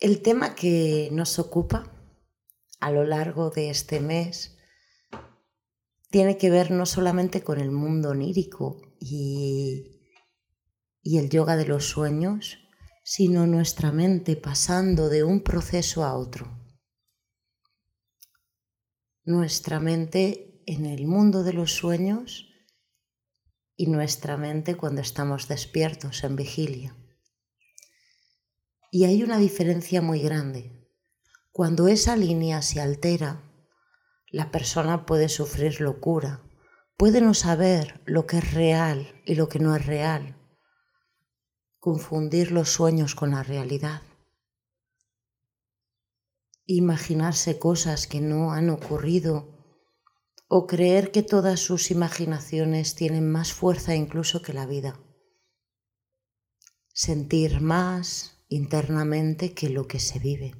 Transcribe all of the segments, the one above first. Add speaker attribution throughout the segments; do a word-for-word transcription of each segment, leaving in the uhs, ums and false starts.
Speaker 1: El tema que nos ocupa a lo largo de este mes tiene que ver no solamente con el mundo onírico y, y el yoga de los sueños, sino nuestra mente pasando de un proceso a otro. Nuestra mente en el mundo de los sueños y nuestra mente cuando estamos despiertos en vigilia. Y hay una diferencia muy grande. Cuando esa línea se altera, la persona puede sufrir locura, puede no saber lo que es real y lo que no es real, confundir los sueños con la realidad, imaginarse cosas que no han ocurrido o creer que todas sus imaginaciones tienen más fuerza incluso que la vida, sentir más internamente que lo que se vive.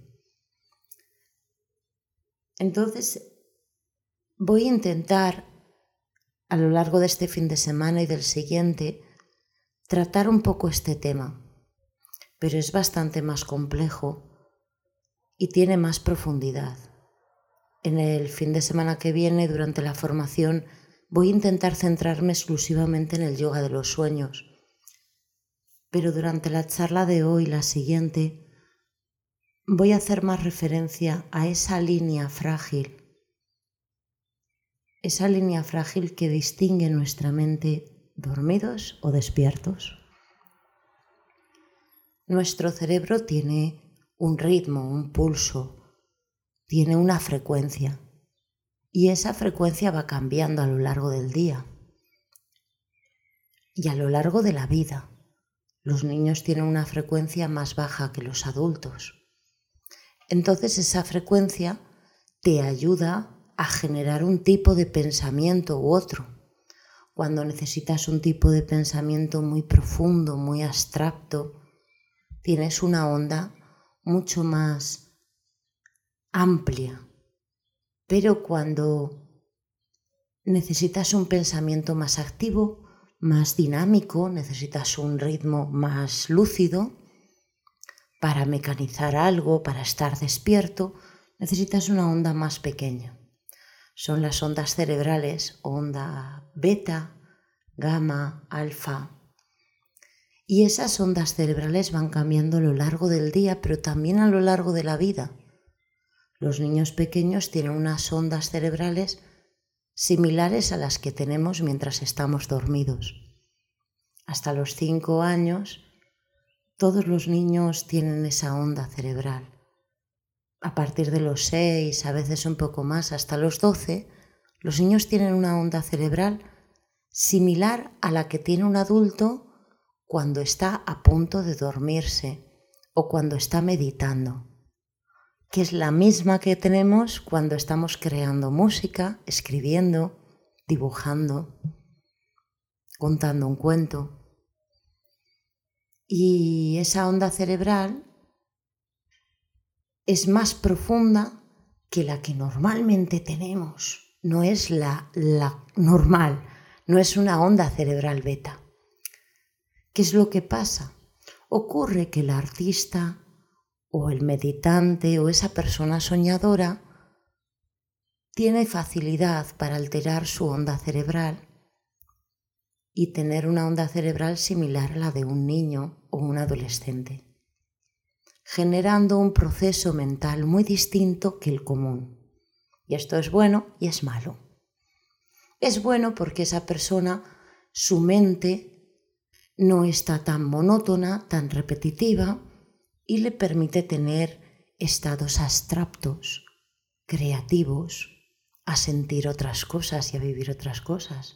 Speaker 1: Entonces, voy a intentar a lo largo de este fin de semana y del siguiente tratar un poco este tema, pero es bastante más complejo y tiene más profundidad. En el fin de semana que viene, durante la formación, voy a intentar centrarme exclusivamente en el yoga de los sueños, pero durante la charla de hoy, la siguiente, voy a hacer más referencia a esa línea frágil, esa línea frágil que distingue nuestra mente dormidos o despiertos. Nuestro cerebro tiene un ritmo, un pulso, tiene una frecuencia y esa frecuencia va cambiando a lo largo del día y a lo largo de la vida. Los niños tienen una frecuencia más baja que los adultos. Entonces esa frecuencia te ayuda a generar un tipo de pensamiento u otro. Cuando necesitas un tipo de pensamiento muy profundo, muy abstracto, tienes una onda mucho más amplia. Pero cuando necesitas un pensamiento más activo, más dinámico, necesitas un ritmo más lúcido para mecanizar algo, para estar despierto, necesitas una onda más pequeña. Son las ondas cerebrales, onda beta, gamma, alfa. Y esas ondas cerebrales van cambiando a lo largo del día, pero también a lo largo de la vida. Los niños pequeños tienen unas ondas cerebrales similares a las que tenemos mientras estamos dormidos. Hasta los cinco años, todos los niños tienen esa onda cerebral. A partir de los seis, a veces un poco más, hasta los doce, los niños tienen una onda cerebral similar a la que tiene un adulto cuando está a punto de dormirse o cuando está meditando, que es la misma que tenemos cuando estamos creando música, escribiendo, dibujando, contando un cuento. Y esa onda cerebral es más profunda que la que normalmente tenemos. No es la, la normal, no es una onda cerebral beta. ¿Qué es lo que pasa? Ocurre que el artista o el meditante o esa persona soñadora tiene facilidad para alterar su onda cerebral y tener una onda cerebral similar a la de un niño o un adolescente, generando un proceso mental muy distinto que el común. Y esto es bueno y es malo. Es bueno porque esa persona, su mente no está tan monótona, tan repetitiva y le permite tener estados abstractos, creativos, a sentir otras cosas y a vivir otras cosas.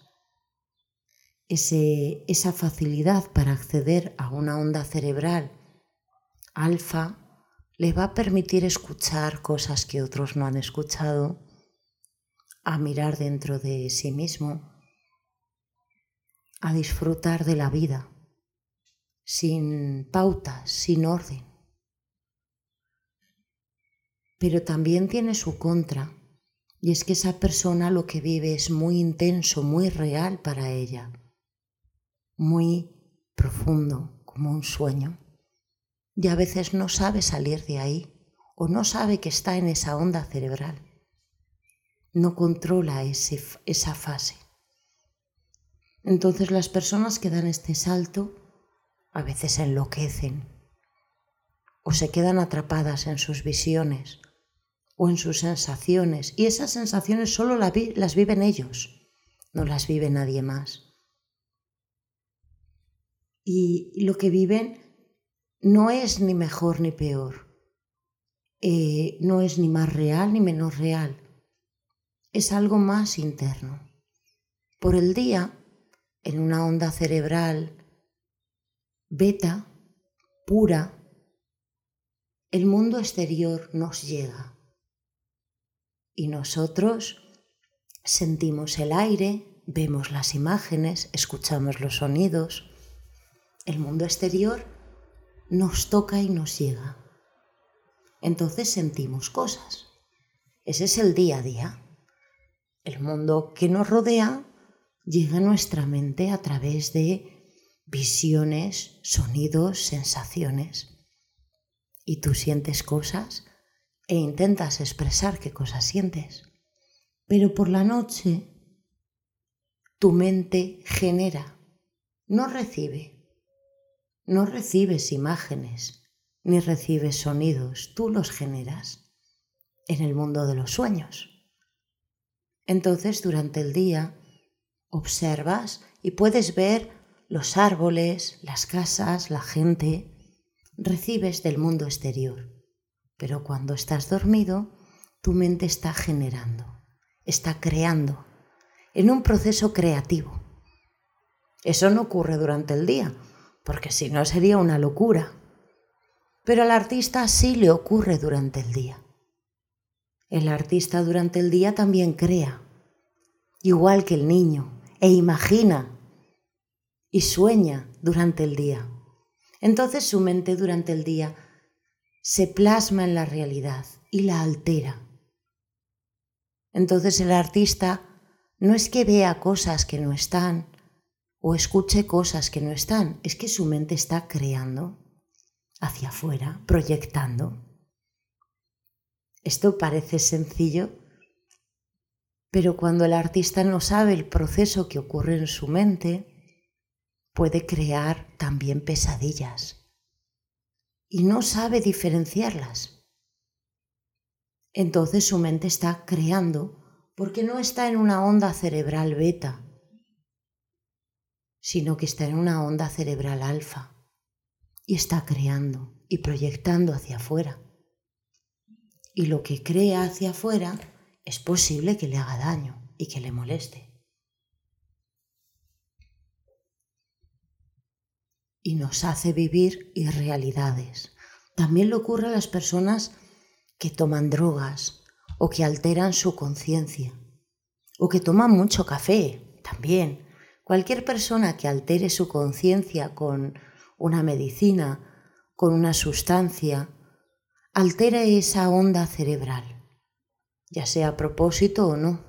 Speaker 1: Ese, esa facilidad para acceder a una onda cerebral alfa le va a permitir escuchar cosas que otros no han escuchado, a mirar dentro de sí mismo, a disfrutar de la vida, sin pautas, sin orden. Pero también tiene su contra, y es que esa persona lo que vive es muy intenso, muy real para ella, muy profundo, como un sueño. y a veces no sabe salir de ahí o no sabe que está en esa onda cerebral. No controla ese, esa fase. Entonces las personas que dan este salto a veces enloquecen o se quedan atrapadas en sus visiones o en sus sensaciones, y esas sensaciones solo las, vi las viven ellos, no las vive nadie más. Y lo que viven no es ni mejor ni peor, eh, no es ni más real ni menos real, es algo más interno. Por el día, en una onda cerebral beta, pura, el mundo exterior nos llega y nosotros sentimos el aire, vemos las imágenes, escuchamos los sonidos. El mundo exterior nos toca y nos llega. Entonces sentimos cosas. Ese es el día a día. El mundo que nos rodea llega a nuestra mente a través de visiones, sonidos, sensaciones. Y tú sientes cosas e intentas expresar qué cosas sientes. Pero por la noche tu mente genera, no recibe. No recibes imágenes ni recibes sonidos, tú los generas en el mundo de los sueños. Entonces durante el día observas y puedes ver los árboles, las casas, la gente. Recibes del mundo exterior, pero cuando estás dormido, tu mente está generando, está creando, en un proceso creativo. Eso no ocurre durante el día, porque si no sería una locura. Pero al artista sí le ocurre durante el día. El artista durante el día también crea, igual que el niño, e imagina y sueña durante el día. Entonces su mente durante el día se plasma en la realidad y la altera. Entonces el artista no es que vea cosas que no están o escuche cosas que no están, es que su mente está creando hacia afuera, proyectando. Esto parece sencillo, pero cuando el artista no sabe el proceso que ocurre en su mente, puede crear también pesadillas y no sabe diferenciarlas. Entonces su mente está creando porque no está en una onda cerebral beta, sino que está en una onda cerebral alfa y está creando y proyectando hacia afuera. Y lo que crea hacia afuera es posible que le haga daño y que le moleste. Y nos hace vivir irrealidades. También le ocurre a las personas que toman drogas o que alteran su conciencia o que toman mucho café también. Cualquier persona que altere su conciencia con una medicina, con una sustancia, altera esa onda cerebral, ya sea a propósito o no.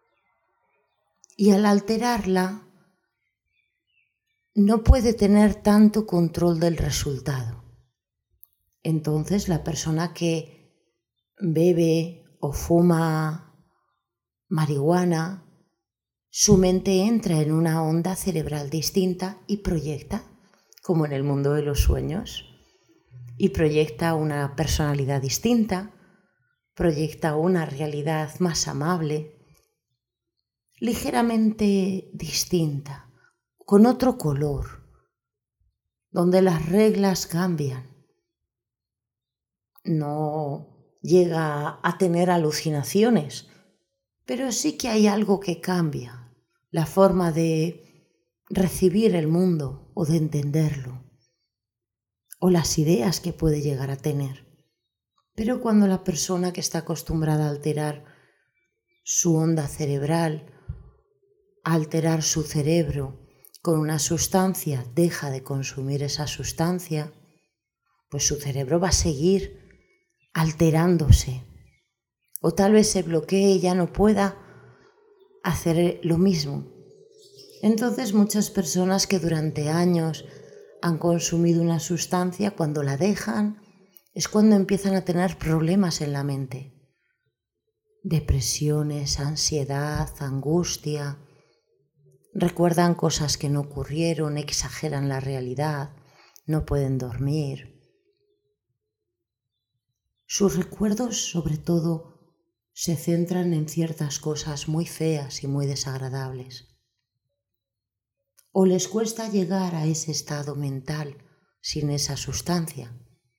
Speaker 1: Y al alterarla, no puede tener tanto control del resultado. Entonces la persona que bebe o fuma marihuana, su mente entra en una onda cerebral distinta y proyecta, como en el mundo de los sueños, y proyecta una personalidad distinta, proyecta una realidad más amable, ligeramente distinta, con otro color, donde las reglas cambian. No llega a tener alucinaciones, pero sí que hay algo que cambia, la forma de recibir el mundo o de entenderlo, o las ideas que puede llegar a tener. Pero cuando la persona que está acostumbrada a alterar su onda cerebral, a alterar su cerebro con una sustancia, deja de consumir esa sustancia, pues su cerebro va a seguir alterándose. O tal vez se bloquee y ya no pueda hacer lo mismo. Entonces muchas personas que durante años han consumido una sustancia, cuando la dejan, es cuando empiezan a tener problemas en la mente. Depresiones, ansiedad, angustia. Recuerdan cosas que no ocurrieron, exageran la realidad, no pueden dormir. Sus recuerdos, sobre todo, se centran en ciertas cosas muy feas y muy desagradables. O les cuesta llegar a ese estado mental sin esa sustancia.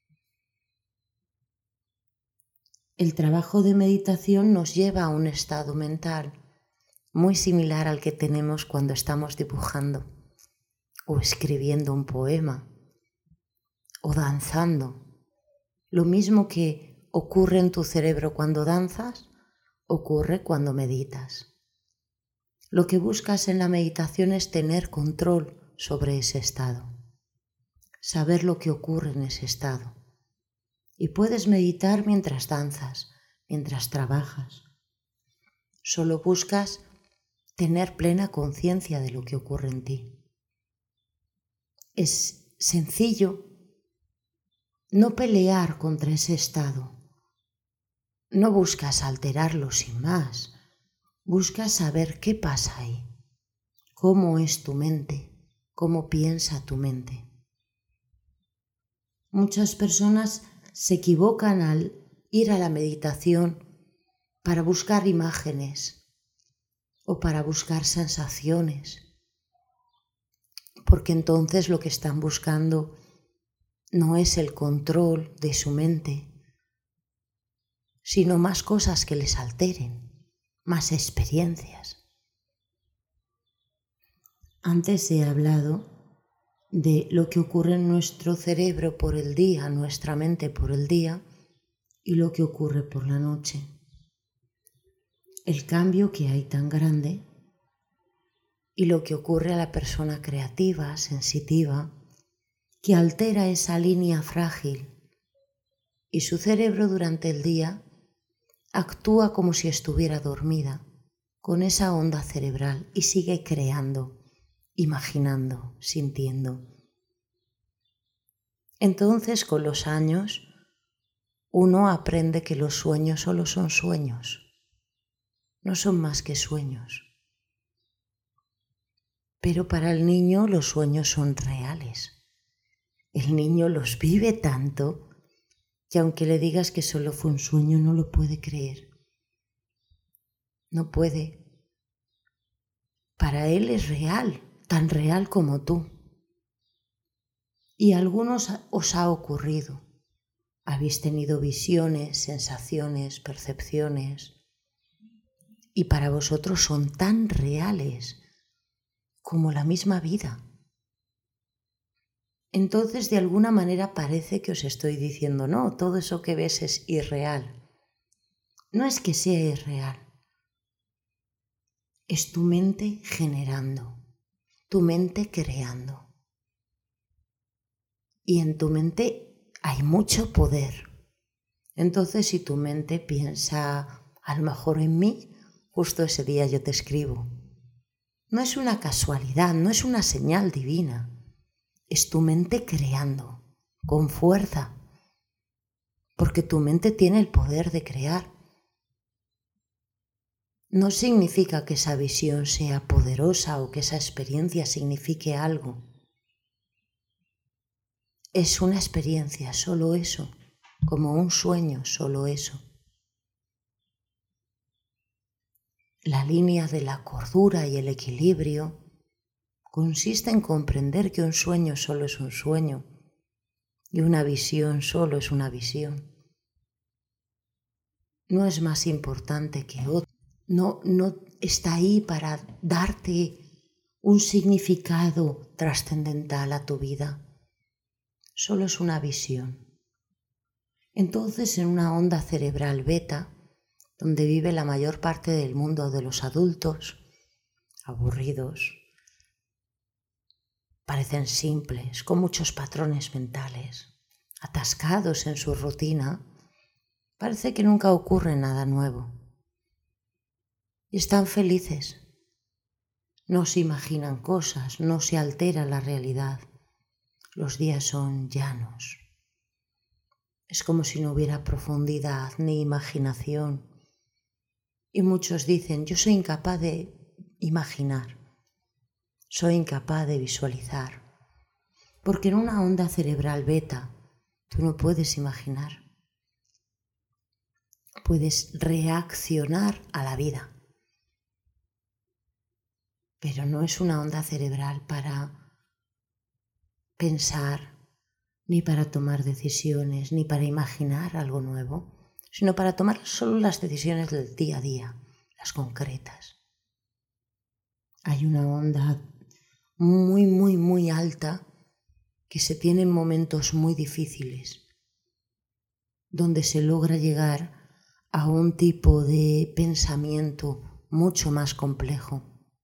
Speaker 1: El trabajo de meditación nos lleva a un estado mental muy similar al que tenemos cuando estamos dibujando o escribiendo un poema o danzando. Lo mismo que ocurre en tu cerebro cuando danzas, ocurre cuando meditas. Lo que buscas en la meditación es tener control sobre ese estado, saber lo que ocurre en ese estado. Y puedes meditar mientras danzas, mientras trabajas. Solo buscas tener plena conciencia de lo que ocurre en ti. Es sencillo no pelear contra ese estado. No buscas alterarlo sin más. Buscas saber qué pasa ahí, cómo es tu mente, cómo piensa tu mente. Muchas personas se equivocan al ir a la meditación para buscar imágenes o para buscar sensaciones, porque entonces lo que están buscando no es el control de su mente, sino más cosas que les alteren, más experiencias. Antes he hablado de lo que ocurre en nuestro cerebro por el día, nuestra mente por el día, y lo que ocurre por la noche. El cambio que hay tan grande y lo que ocurre a la persona creativa, sensitiva, que altera esa línea frágil, y su cerebro durante el día actúa como si estuviera dormida, con esa onda cerebral, y sigue creando, imaginando, sintiendo. Entonces, con los años, uno aprende que los sueños solo son sueños, no son más que sueños. Pero para el niño los sueños son reales. El niño los vive tanto que aunque le digas que solo fue un sueño, no lo puede creer. No puede. Para él es real, tan real como tú. Y a algunos os ha ocurrido. Habéis tenido visiones, sensaciones, percepciones, y para vosotros son tan reales como la misma vida. Entonces, de alguna manera parece que os estoy diciendo, no, todo eso que ves es irreal. No es que sea irreal. Es tu mente generando, tu mente creando. Y en tu mente hay mucho poder. Entonces, si tu mente piensa, a lo mejor en mí, justo ese día yo te escribo. No es una casualidad, no es una señal divina. Es tu mente creando, con fuerza, porque tu mente tiene el poder de crear. No significa que esa visión sea poderosa o que esa experiencia signifique algo. Es una experiencia, solo eso, como un sueño, solo eso. La línea de la cordura y el equilibrio consiste en comprender que un sueño solo es un sueño y una visión solo es una visión. No es más importante que otro. No, no está ahí para darte un significado trascendental a tu vida. Solo es una visión. Entonces, en una onda cerebral beta, donde vive la mayor parte del mundo de los adultos, aburridos, parecen simples, con muchos patrones mentales, atascados en su rutina, parece que nunca ocurre nada nuevo. Y están felices. No se imaginan cosas, no se altera la realidad. los días son llanos. Es como si no hubiera profundidad ni imaginación. Y muchos dicen, yo soy incapaz de imaginar, soy incapaz de visualizar. Porque en una onda cerebral beta tú no puedes imaginar. Puedes reaccionar a la vida. Pero no es una onda cerebral para pensar, ni para tomar decisiones, ni para imaginar algo nuevo, sino para tomar solo las decisiones del día a día, las concretas. Hay una onda muy, muy, muy alta que se tiene en momentos muy difíciles, donde se logra llegar a un tipo de pensamiento mucho más complejo,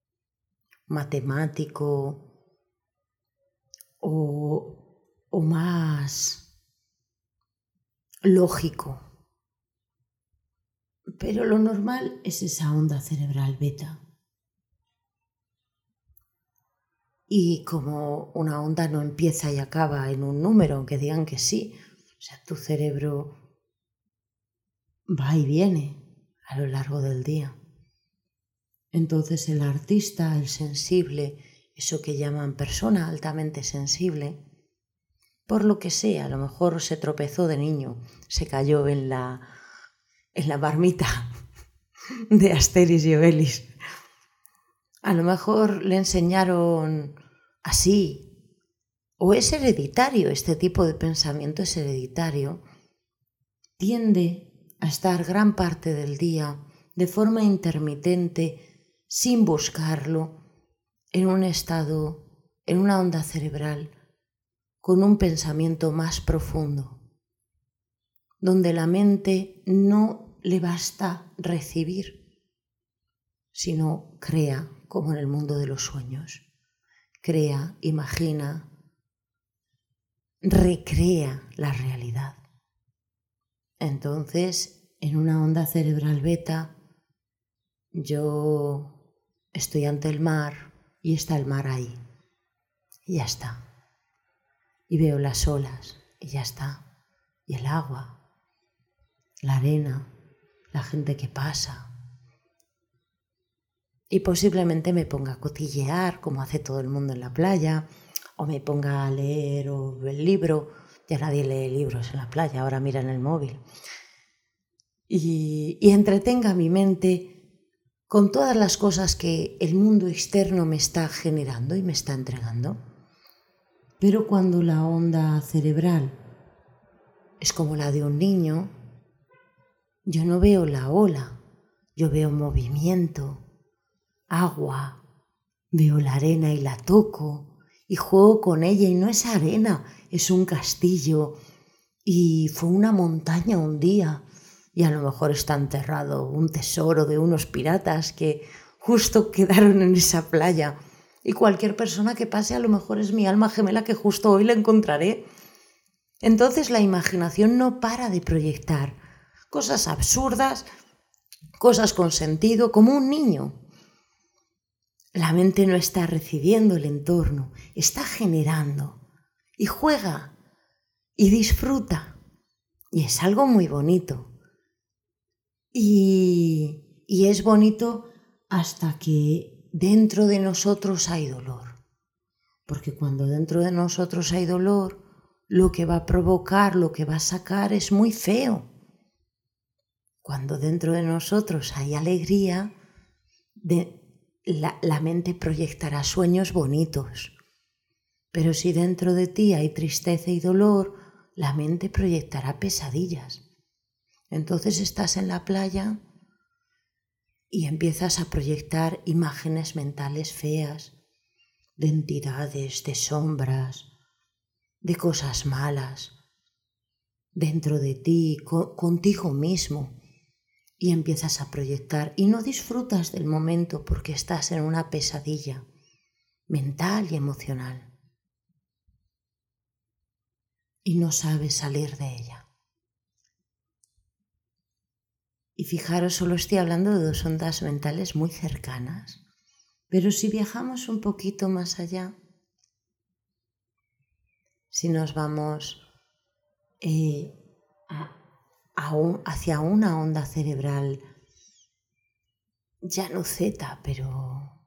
Speaker 1: matemático o, o más lógico. Pero lo normal es esa onda cerebral beta. Y como una onda no empieza y acaba en un número, aunque digan que sí, o sea, tu cerebro va y viene a lo largo del día. Entonces el artista, el sensible, eso que llaman persona altamente sensible, por lo que sea, a lo mejor se tropezó de niño, se cayó en la, en la marmita de Asterix y Obelix. A lo mejor le enseñaron así, o es hereditario, este tipo de pensamiento es hereditario, tiende a estar gran parte del día de forma intermitente, sin buscarlo, en un estado, en una onda cerebral, con un pensamiento más profundo, donde la mente no le basta recibir, sino crea, como en el mundo de los sueños. Crea, imagina, recrea la realidad. Entonces, en una onda cerebral beta, yo estoy ante el mar y está el mar ahí. Y ya está. Y veo las olas y ya está. Y el agua, la arena, la gente que pasa. Y posiblemente me ponga a cotillear, como hace todo el mundo en la playa, o me ponga a leer o el libro. Ya nadie lee libros en la playa, ahora mira en el móvil. Y, y entretenga mi mente con todas las cosas que el mundo externo me está generando y me está entregando. Pero cuando la onda cerebral es como la de un niño, yo no veo la ola, yo veo movimiento, agua, veo la arena y la toco y juego con ella, y no es arena, es un castillo y fue una montaña un día y a lo mejor está enterrado un tesoro de unos piratas que justo quedaron en esa playa, y cualquier persona que pase a lo mejor es mi alma gemela que justo hoy la encontraré. Entonces la imaginación no para de proyectar cosas absurdas, cosas con sentido, como un niño. La mente no está recibiendo el entorno, está generando y juega y disfruta. Y es algo muy bonito. Y, y es bonito hasta que dentro de nosotros hay dolor. Porque cuando dentro de nosotros hay dolor, lo que va a provocar, lo que va a sacar es muy feo. Cuando dentro de nosotros hay alegría, de, la, la mente proyectará sueños bonitos. Pero si dentro de ti hay tristeza y dolor, la mente proyectará pesadillas. Entonces estás en la playa y empiezas a proyectar imágenes mentales feas, de entidades, de sombras, de cosas malas, dentro de ti, co- contigo mismo. Y empiezas a proyectar y no disfrutas del momento porque estás en una pesadilla mental y emocional. Y no sabes salir de ella. Y fijaros, solo estoy hablando de dos ondas mentales muy cercanas. Pero si viajamos un poquito más allá, si nos vamos eh, a, a un, hacia una onda cerebral ya no zeta, pero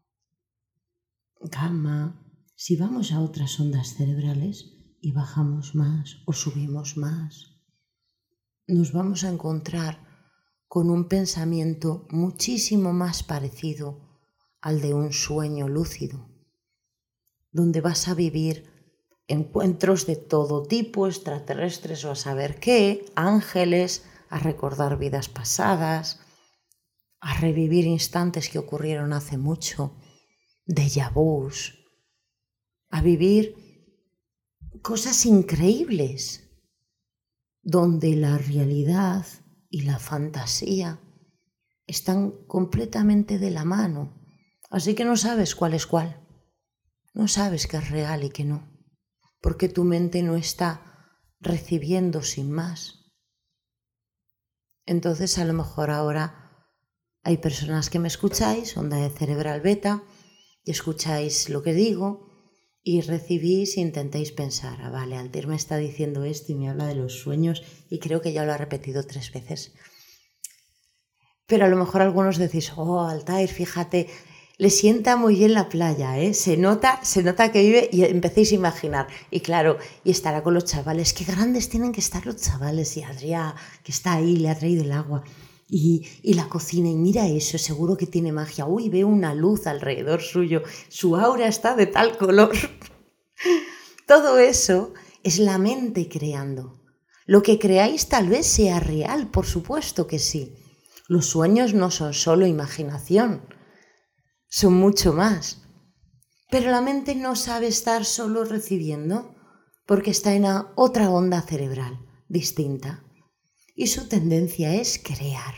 Speaker 1: gamma, si vamos a otras ondas cerebrales y bajamos más o subimos más, nos vamos a encontrar con un pensamiento muchísimo más parecido al de un sueño lúcido, donde vas a vivir encuentros de todo tipo, extraterrestres o a saber qué, ángeles, a recordar vidas pasadas, a revivir instantes que ocurrieron hace mucho, déjà vus, a vivir cosas increíbles, donde la realidad y la fantasía están completamente de la mano. Así que no sabes cuál es cuál. No sabes qué es real y qué no, porque tu mente no está recibiendo sin más. Entonces, a lo mejor ahora hay personas que me escucháis, onda de cerebral beta, y escucháis lo que digo y recibís e intentáis pensar, ah, vale, Altair me está diciendo esto y me habla de los sueños y creo que ya lo ha repetido tres veces. Pero a lo mejor algunos decís, oh, Altair, fíjate, le sienta muy bien la playa, ¿eh? Se nota, se nota que vive y empecéis a imaginar. Y claro, y estará con los chavales, qué grandes tienen que estar los chavales. Y Adrià, que está ahí, le ha traído el agua. Y, y la cocina, y mira eso, seguro que tiene magia. Uy, veo una luz alrededor suyo, su aura está de tal color. Todo eso es la mente creando. Lo que creáis tal vez sea real, por supuesto que sí. Los sueños no son solo imaginación, son mucho más. Pero la mente no sabe estar solo recibiendo, porque está en otra onda cerebral distinta. Y su tendencia es crear.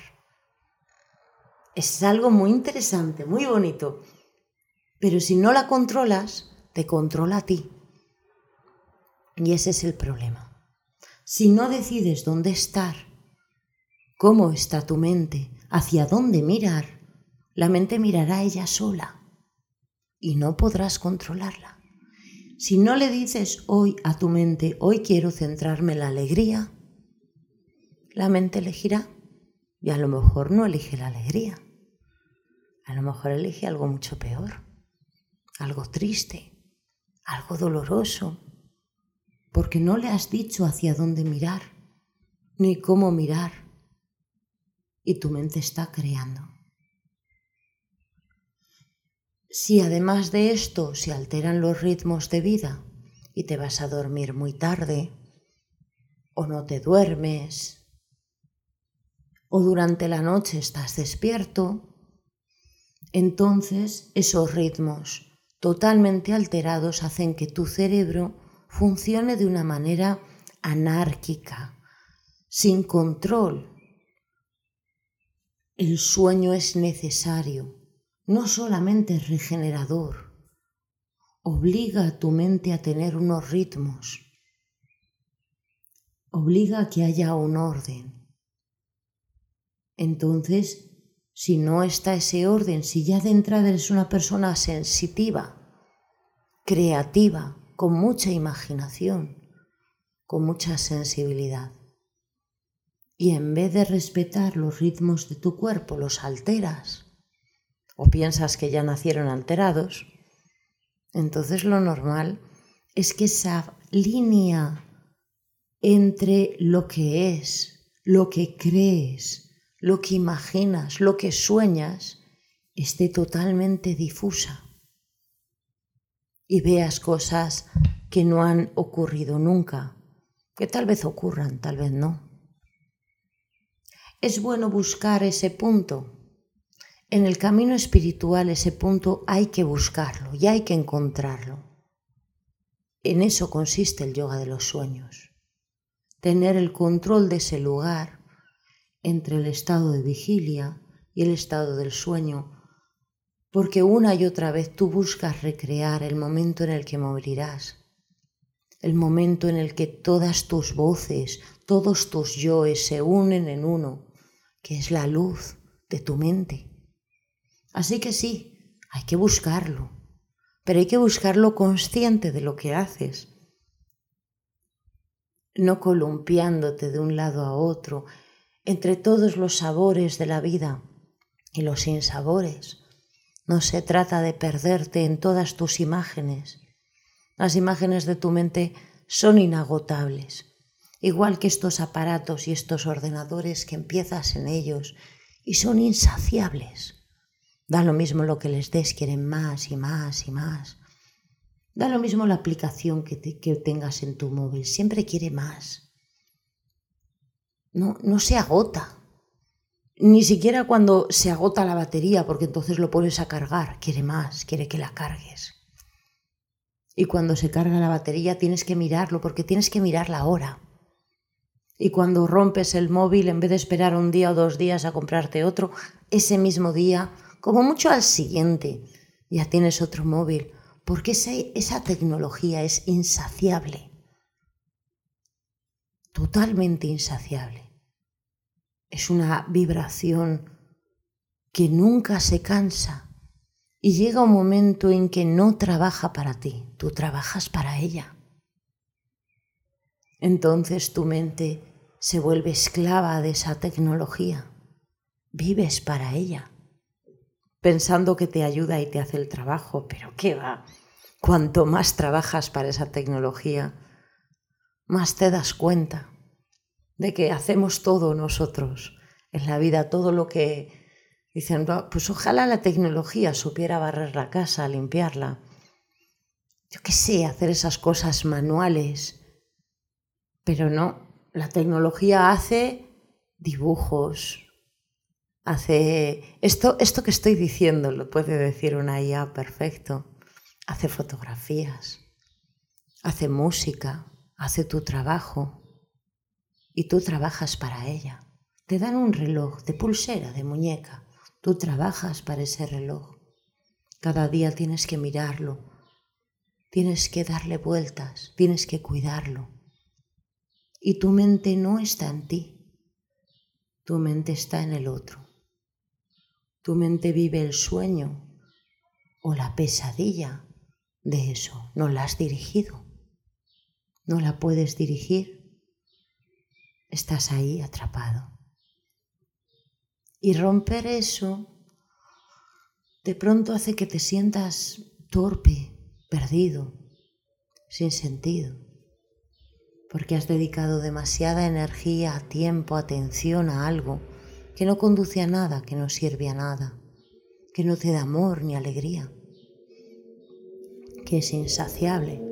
Speaker 1: Es algo muy interesante, muy bonito. Pero si no la controlas, te controla a ti. Y ese es el problema. Si no decides dónde estar, cómo está tu mente, hacia dónde mirar, la mente mirará ella sola y no podrás controlarla. Si no le dices hoy a tu mente, hoy quiero centrarme en la alegría, la mente elegirá y a lo mejor no elige la alegría. A lo mejor elige algo mucho peor, algo triste, algo doloroso, porque no le has dicho hacia dónde mirar, ni cómo mirar, y tu mente está creando. Si además de esto se alteran los ritmos de vida y te vas a dormir muy tarde, o no te duermes, o durante la noche estás despierto, entonces esos ritmos totalmente alterados hacen que tu cerebro funcione de una manera anárquica, sin control. El sueño es necesario, no solamente es regenerador, obliga a tu mente a tener unos ritmos, obliga a que haya un orden. Entonces, si no está ese orden, si ya de entrada eres una persona sensitiva, creativa, con mucha imaginación, con mucha sensibilidad, y en vez de respetar los ritmos de tu cuerpo, los alteras, o piensas que ya nacieron alterados, entonces lo normal es que esa línea entre lo que es, lo que crees, lo que imaginas, lo que sueñas, esté totalmente difusa y veas cosas que no han ocurrido nunca, que tal vez ocurran, tal vez no. Es bueno buscar ese punto. En el camino espiritual ese punto hay que buscarlo y hay que encontrarlo. En eso consiste el yoga de los sueños. Tener el control de ese lugar entre el estado de vigilia y el estado del sueño, porque una y otra vez tú buscas recrear el momento en el que morirás, el momento en el que todas tus voces, todos tus yoes se unen en uno, que es la luz de tu mente. Así que sí, hay que buscarlo, pero hay que buscarlo consciente de lo que haces. no columpiándote de un lado a otro, entre todos los sabores de la vida y los sinsabores. No se trata de perderte en todas tus imágenes. Las imágenes de tu mente son inagotables, igual que estos aparatos y estos ordenadores que empiezas en ellos y son insaciables. Da lo mismo lo que les des, quieren más y más y más. Da lo mismo la aplicación que, te, que tengas en tu móvil, siempre quiere más. No, no se agota. Ni siquiera cuando se agota la batería, porque entonces lo pones a cargar, quiere más, quiere que la cargues. Y cuando se carga la batería tienes que mirarlo, porque tienes que mirar la hora. Y cuando rompes el móvil, en vez de esperar un día o dos días a comprarte otro, ese mismo día, como mucho al siguiente, ya tienes otro móvil, porque esa, esa tecnología es insaciable, totalmente insaciable. Es una vibración que nunca se cansa y llega un momento en que no trabaja para ti, tú trabajas para ella. Entonces tu mente se vuelve esclava de esa tecnología, vives para ella, pensando que te ayuda y te hace el trabajo, pero ¿qué va? Cuanto más trabajas para esa tecnología, más te das cuenta de que hacemos todo nosotros en la vida, todo lo que dicen, pues ojalá la tecnología supiera barrer la casa, limpiarla, yo qué sé, hacer esas cosas manuales, pero no, la tecnología hace dibujos, hace esto, esto que estoy diciendo, lo puede decir una I A perfecto, hace fotografías, hace música, hace tu trabajo. Y tú trabajas para ella. Te dan un reloj de pulsera, de muñeca. Tú trabajas para ese reloj. Cada día tienes que mirarlo. Tienes que darle vueltas. Tienes que cuidarlo. Y tu mente no está en ti. Tu mente está en el otro. Tu mente vive el sueño o la pesadilla de eso. No la has dirigido. No la puedes dirigir. Estás ahí atrapado. Y romper eso de pronto hace que te sientas torpe, perdido, sin sentido, porque has dedicado demasiada energía, tiempo, atención a algo que no conduce a nada, que no sirve a nada, que no te da amor ni alegría, que es insaciable.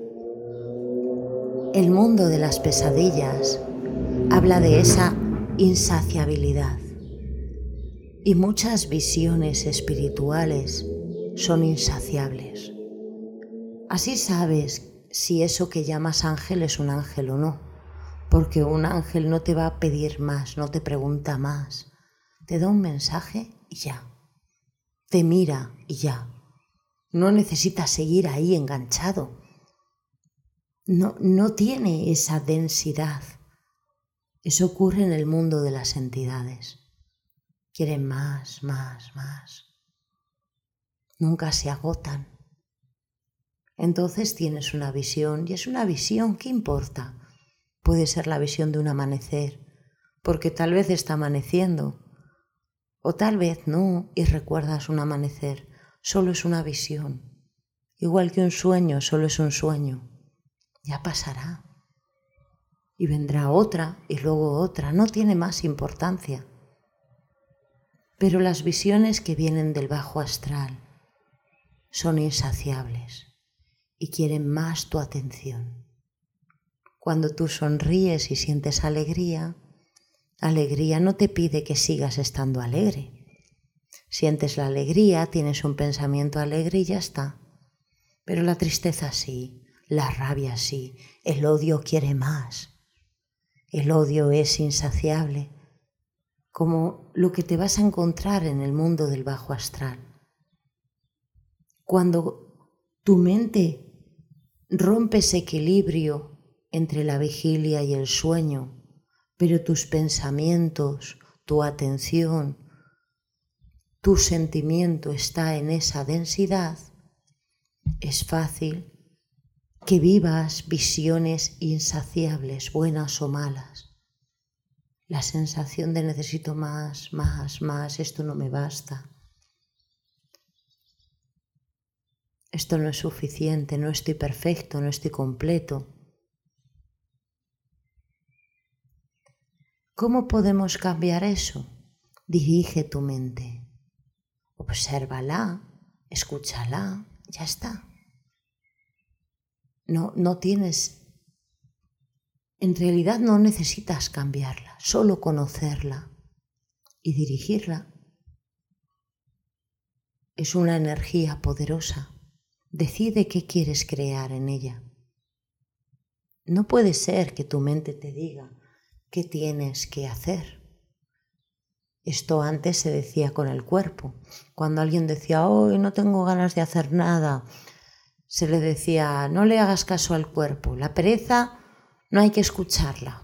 Speaker 1: El mundo de las pesadillas habla de esa insaciabilidad. Y muchas visiones espirituales son insaciables. Así sabes si eso que llamas ángel es un ángel o no, porque un ángel no te va a pedir más, no te pregunta más. Te da un mensaje y ya. Te mira y ya. No necesitas seguir ahí enganchado. No, no tiene esa densidad. Eso ocurre en el mundo de las entidades. Quieren más, más, más. Nunca se agotan. Entonces tienes una visión, y es una visión, ¿qué importa? Puede ser la visión de un amanecer, porque tal vez está amaneciendo, o tal vez no, y recuerdas un amanecer. Solo es una visión, igual que un sueño, solo es un sueño. Ya pasará, y vendrá otra, y luego otra, no tiene más importancia. Pero las visiones que vienen del bajo astral son insaciables y quieren más tu atención. Cuando tú sonríes y sientes alegría, alegría no te pide que sigas estando alegre. Sientes la alegría, tienes un pensamiento alegre y ya está. Pero la tristeza sí, la rabia sí, el odio quiere más. El odio es insaciable, como lo que te vas a encontrar en el mundo del bajo astral. Cuando tu mente rompe ese equilibrio entre la vigilia y el sueño, pero tus pensamientos, tu atención, tu sentimiento está en esa densidad, es fácil que vivas visiones insaciables, buenas o malas. La sensación de necesito más, más, más, esto no me basta. Esto no es suficiente, no estoy perfecto, no estoy completo. ¿Cómo podemos cambiar eso? Dirige tu mente, obsérvala, escúchala, ya está. No, no tienes, en realidad no necesitas cambiarla, solo conocerla y dirigirla. Es una energía poderosa. Decide qué quieres crear en ella. No puede ser que tu mente te diga qué tienes que hacer. Esto antes se decía con el cuerpo. Cuando alguien decía, hoy no tengo ganas de hacer nada, se le decía, no le hagas caso al cuerpo. La pereza no hay que escucharla.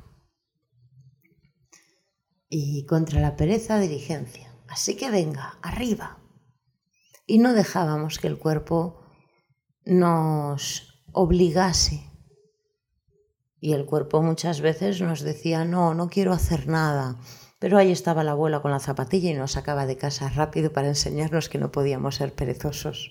Speaker 1: Y contra la pereza, diligencia. Así que venga, arriba. Y no dejábamos que el cuerpo nos obligase. Y el cuerpo muchas veces nos decía, no, no quiero hacer nada. Pero ahí estaba la abuela con la zapatilla y nos sacaba de casa rápido para enseñarnos que no podíamos ser perezosos.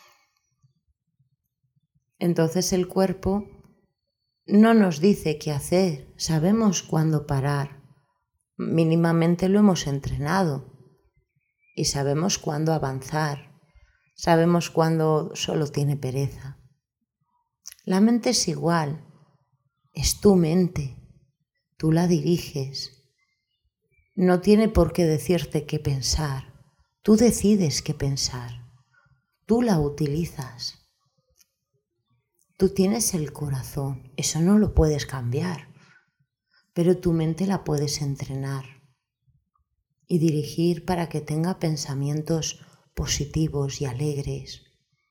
Speaker 1: Entonces el cuerpo no nos dice qué hacer, sabemos cuándo parar. Mínimamente lo hemos entrenado y sabemos cuándo avanzar, sabemos cuándo solo tiene pereza. La mente es igual, es tu mente, tú la diriges. No tiene por qué decirte qué pensar, tú decides qué pensar, tú la utilizas. Tú tienes el corazón, eso no lo puedes cambiar, pero tu mente la puedes entrenar y dirigir para que tenga pensamientos positivos y alegres.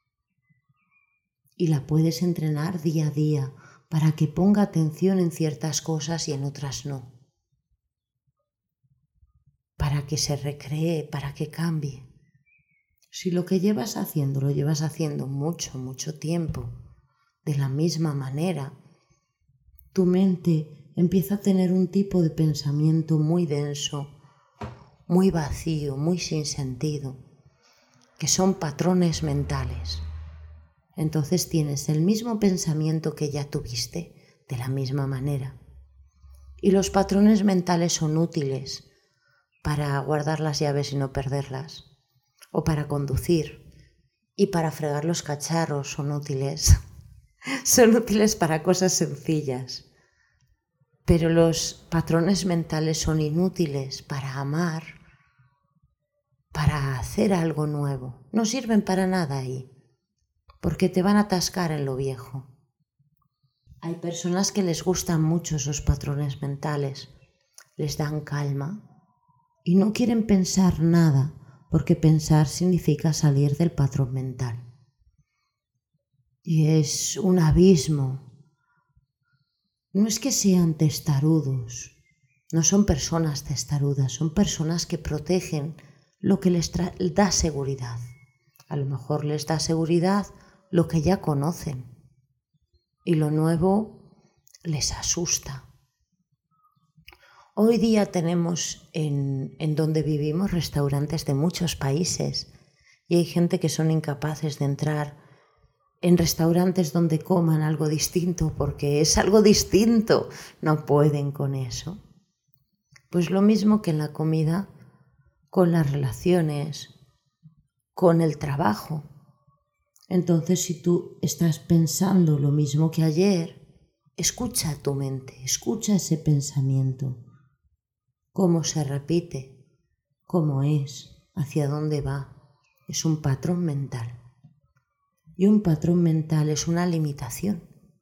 Speaker 1: Y la puedes entrenar día a día para que ponga atención en ciertas cosas y en otras no. Para que se recree, para que cambie. Si lo que llevas haciendo lo llevas haciendo mucho, mucho tiempo, de la misma manera, tu mente empieza a tener un tipo de pensamiento muy denso, muy vacío, muy sin sentido, que son patrones mentales. Entonces tienes el mismo pensamiento que ya tuviste, de la misma manera. Y los patrones mentales son útiles para guardar las llaves y no perderlas, o para conducir, y para fregar los cacharros son útiles. Son útiles para cosas sencillas, pero los patrones mentales son inútiles para amar, para hacer algo nuevo. No sirven para nada ahí, porque te van a atascar en lo viejo. Hay personas que les gustan mucho esos patrones mentales, les dan calma y no quieren pensar nada, porque pensar significa salir del patrón mental. Y es un abismo. No es que sean testarudos, no son personas testarudas, son personas que protegen lo que les tra- da seguridad. A lo mejor les da seguridad lo que ya conocen y lo nuevo les asusta. Hoy día tenemos en, en donde vivimos restaurantes de muchos países y hay gente que son incapaces de entrar en restaurantes donde coman algo distinto porque es algo distinto, no pueden con eso. Pues lo mismo que en la comida, con las relaciones, con el trabajo. Entonces, si tú estás pensando lo mismo que ayer, escucha tu mente, escucha ese pensamiento, cómo se repite, cómo es, hacia dónde va. Es un patrón mental. Y un patrón mental es una limitación.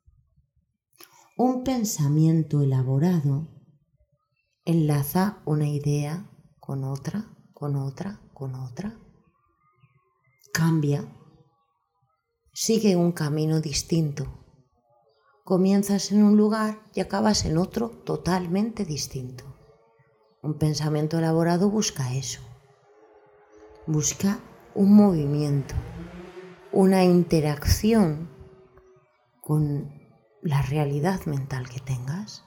Speaker 1: Un pensamiento elaborado enlaza una idea con otra, con otra, con otra. Cambia. Sigue un camino distinto. Comienzas en un lugar y acabas en otro totalmente distinto. Un pensamiento elaborado busca eso. Busca un movimiento, una interacción con la realidad mental que tengas.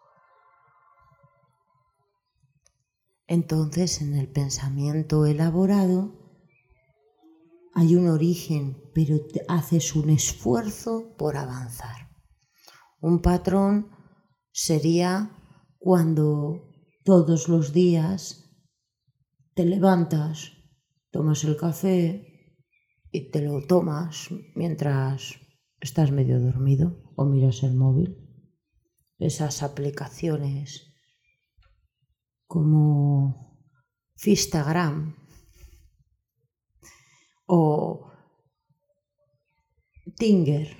Speaker 1: Entonces, en el pensamiento elaborado hay un origen, pero te haces un esfuerzo por avanzar. Un patrón sería cuando todos los días te levantas, tomas el café y te lo tomas mientras estás medio dormido o miras el móvil. Esas aplicaciones como Instagram o Tinder.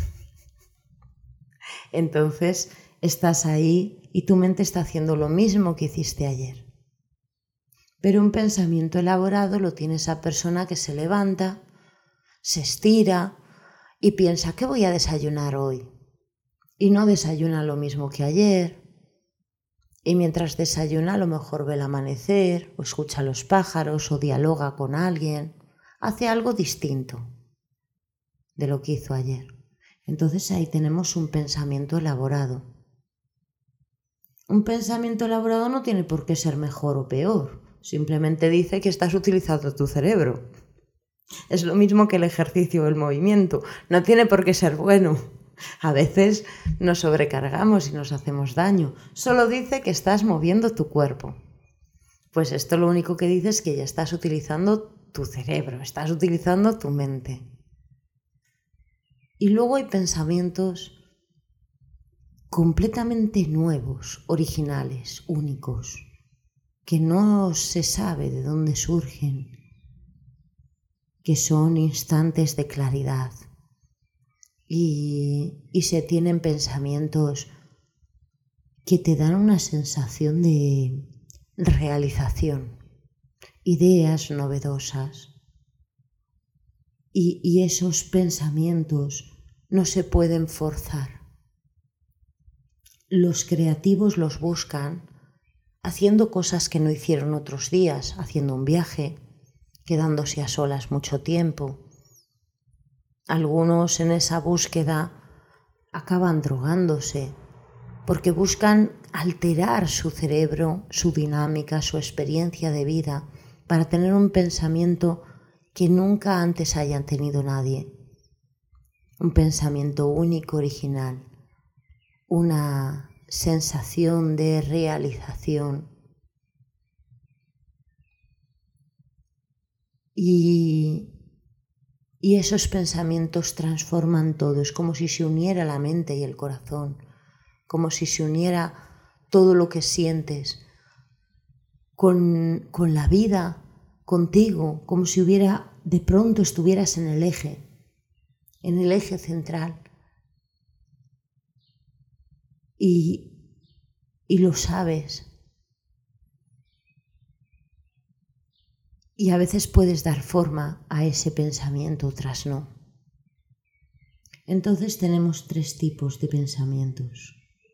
Speaker 1: Entonces estás ahí y tu mente está haciendo lo mismo que hiciste ayer. Pero un pensamiento elaborado lo tiene esa persona que se levanta, se estira y piensa, ¿qué voy a desayunar hoy? Y no desayuna lo mismo que ayer. Y mientras desayuna a lo mejor ve el amanecer, o escucha a los pájaros, o dialoga con alguien. Hace algo distinto de lo que hizo ayer. Entonces ahí tenemos un pensamiento elaborado. Un pensamiento elaborado no tiene por qué ser mejor o peor. Simplemente dice que estás utilizando tu cerebro. Es lo mismo que el ejercicio o el movimiento. No tiene por qué ser bueno. A veces nos sobrecargamos y nos hacemos daño. Solo dice que estás moviendo tu cuerpo. Pues esto lo único que dice es que ya estás utilizando tu cerebro, estás utilizando tu mente. Y luego hay pensamientos completamente nuevos, originales, únicos, que no se sabe de dónde surgen, que son instantes de claridad. Y, y se tienen pensamientos que te dan una sensación de realización, ideas novedosas. Y, y esos pensamientos no se pueden forzar. Los creativos los buscan haciendo cosas que no hicieron otros días, haciendo un viaje, quedándose a solas mucho tiempo. Algunos en esa búsqueda acaban drogándose porque buscan alterar su cerebro, su dinámica, su experiencia de vida para tener un pensamiento que nunca antes hayan tenido nadie. Un pensamiento único, original, una sensación de realización. Y Y esos pensamientos transforman todo, es como si se uniera la mente y el corazón, como si se uniera todo lo que sientes con, con la vida, contigo, como si hubiera, de pronto estuvieras en el eje, en el eje central. Y, y lo sabes. Y a veces puedes dar forma a ese pensamiento, otras no. Entonces tenemos tres tipos de pensamientos.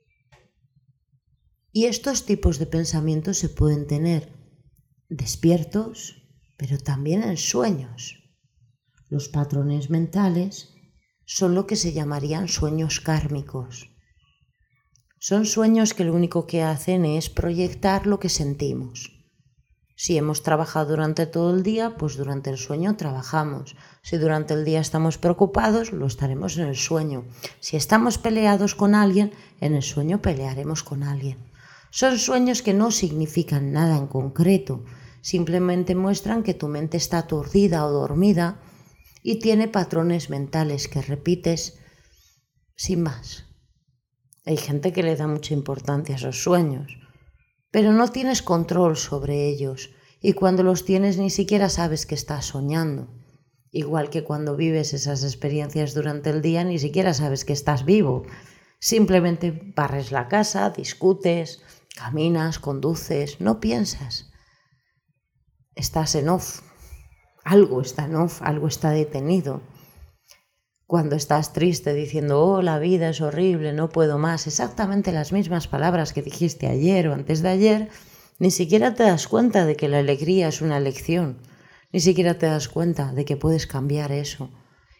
Speaker 1: Y estos tipos de pensamientos se pueden tener despiertos, pero también en sueños. Los patrones mentales son lo que se llamarían sueños kármicos. Son sueños que lo único que hacen es proyectar lo que sentimos. Si hemos trabajado durante todo el día, pues durante el sueño trabajamos. Si durante el día estamos preocupados, lo estaremos en el sueño. Si estamos peleados con alguien, en el sueño pelearemos con alguien. Son sueños que no significan nada en concreto, simplemente muestran que tu mente está aturdida o dormida y tiene patrones mentales que repites sin más. Hay gente que le da mucha importancia a esos sueños, pero no tienes control sobre ellos y cuando los tienes ni siquiera sabes que estás soñando. Igual que cuando vives esas experiencias durante el día ni siquiera sabes que estás vivo. Simplemente barres la casa, discutes, caminas, conduces, no piensas. Estás en off. Algo está en off, algo está detenido. Cuando estás triste diciendo, oh, la vida es horrible, no puedo más, exactamente las mismas palabras que dijiste ayer o antes de ayer, ni siquiera te das cuenta de que la alegría es una elección, ni siquiera te das cuenta de que puedes cambiar eso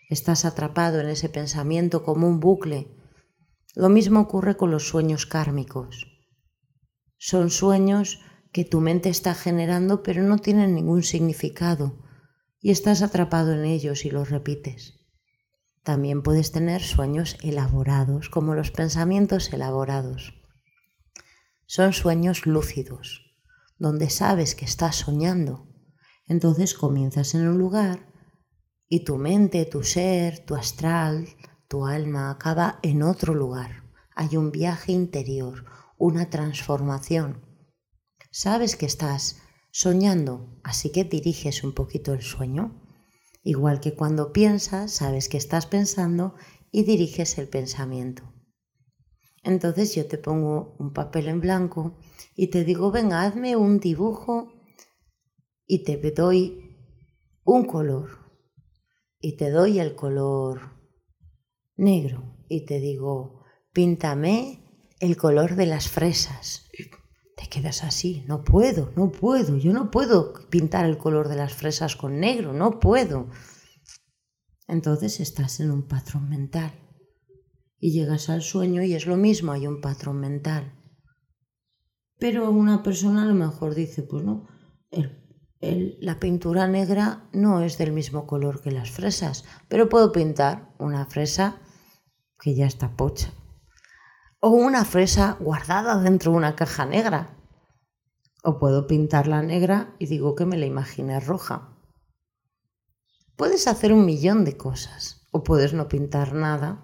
Speaker 1: Estás atrapado en ese pensamiento como un bucle. Lo mismo ocurre con los sueños kármicos. Son sueños que tu mente está generando pero no tienen ningún significado y estás atrapado en ellos y los repites. También puedes tener sueños elaborados, como los pensamientos elaborados. Son sueños lúcidos, donde sabes que estás soñando. Entonces comienzas en un lugar y tu mente, tu ser, tu astral, tu alma acaba en otro lugar. Hay un viaje interior, una transformación. Sabes que estás soñando, así que diriges un poquito el sueño. Igual que cuando piensas, sabes que estás pensando y diriges el pensamiento. Entonces yo te pongo un papel en blanco y te digo, venga, hazme un dibujo y te doy un color. Y te doy el color negro y te digo, píntame el color de las fresas. Te quedas así, no puedo, no puedo, yo no puedo pintar el color de las fresas con negro, no puedo. Entonces estás en un patrón mental y llegas al sueño y es lo mismo, hay un patrón mental. Pero una persona a lo mejor dice, pues no, el, el, la pintura negra no es del mismo color que las fresas, pero puedo pintar una fresa que ya está pocha. O una fresa guardada dentro de una caja negra. O puedo pintarla negra y digo que me la imaginé roja. Puedes hacer un millón de cosas. O puedes no pintar nada